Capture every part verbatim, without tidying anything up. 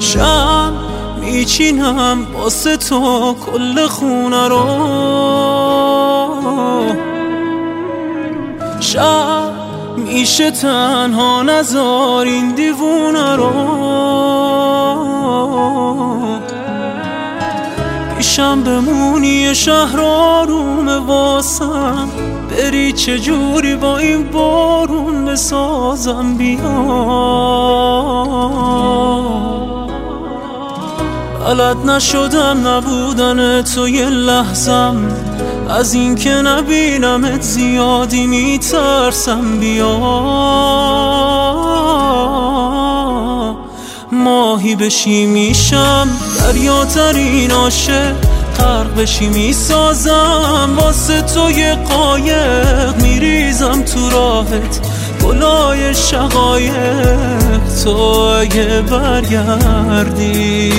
شم میچینم واسه تو کل خونه رو، شب میشه تنها نذار این دیوونه رو. پیشم بمونی شهر آرومه واسم، بری چجوری با این بارون بسازم بیا. بلد نشدم نبودن تو یه لحظم، از این که نبینمت زیادی میترسم بیا. ماهی بشی میشم دریاترین عاشق، غرق بشی میسازم واسه تو یه قایق، میریزم تو راهت گلای شقایق. تو اگه برگردی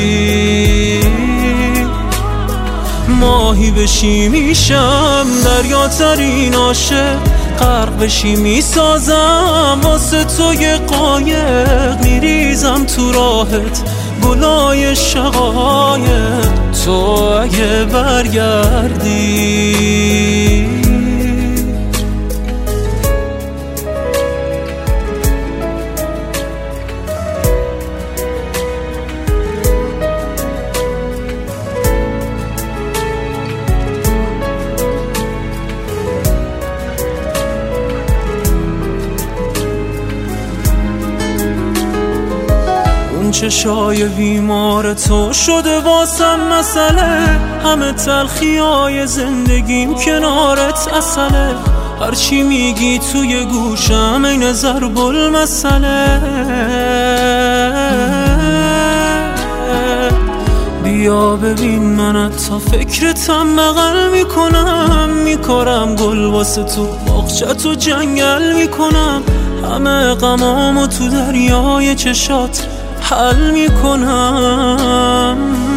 ماهی بشی میشم دریاترین عاشق، غرق بشی میسازم واسه تو یه قایق، میریزم تو راهت گلای شقایق. تو اگه برگردی چشای بیمار تو شده واسم مسئله، همه تلخیای زندگیم کنارت اصله. هرچی میگی توی گوشم این ضرب المثله. بیا ببین منت تا فکرتم بغل میکنم، میکارم گل واسه تو باغچه‌تو جنگل میکنم، همه غمامو تو دریای چشات حل میکنم.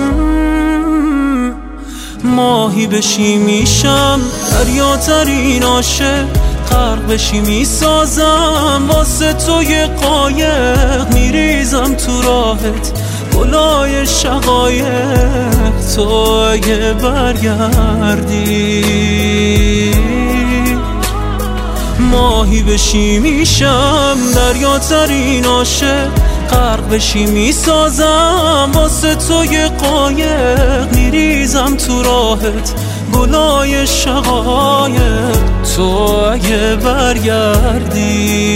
ماهی بشی میشم دریاترین عاشق، غرق بشی میسازم واسه تو یه قایق، میریزم تو راهت گلای شقایق. تو اگه برگردی ماهی بشی میشم دریاترین عاشق، غرق بشی میسازم واسه تو یه قایق، میریزم تو راهت گلای شقایق. تو اگه برگردی